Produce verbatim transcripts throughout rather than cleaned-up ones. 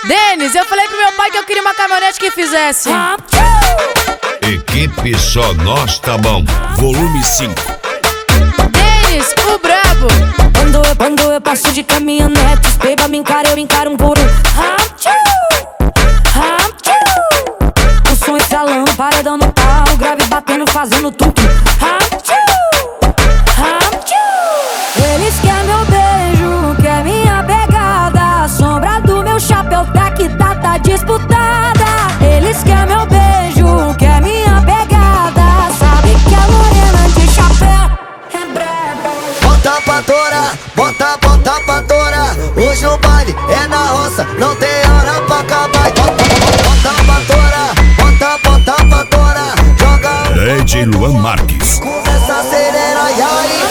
Denis, eu falei pro meu pai que eu queria uma caminhonete que fizesse. Equipe Só Nós Tá Bom, volume cinco. Denis, o brabo. Quando eu, quando eu passo de caminhonete, os peba me encaram, eu encaro um por um. O som estralando, paredão no pau, grave batendo, fazendo tudo. Eles querem meu beijo, quer minha pegada. A sombra do meu chapéu tá que tá, tá disputada. Eles querem meu beijo, quer minha pegada. Sabe que a morena de chapéu é braba. Bota pra torar, bota, bota pra torar. Hoje o baile é na roça, não tem hora pra acabar. Bota, bota pra torar, bota, bota pra torar. Joga D J Luan Marques. começa a acelera, e aí?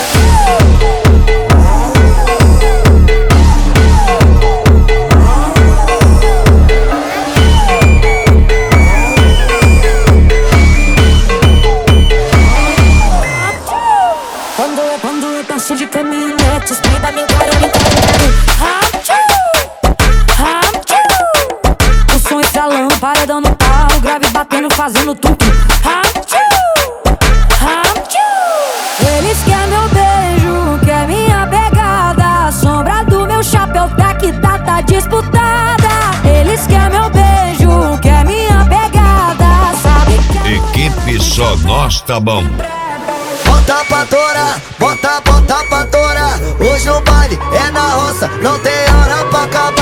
Quando eu, quando eu passo de caminhonete, os peba me encaram, me encaram. O som estralando, paredão no pau, grave batendo, fazendo tudo. Eles querem meu beijo, quer minha pegada. A sombra do meu chapéu tá que tá, tá disputada. Eles querem meu beijo, quer minha pegada. Sabe que Equipe Só Nós Tá Bom. Bota pra torar, bota, bota pra torar. Hoje o baile é na roça, não tem hora pra acabar.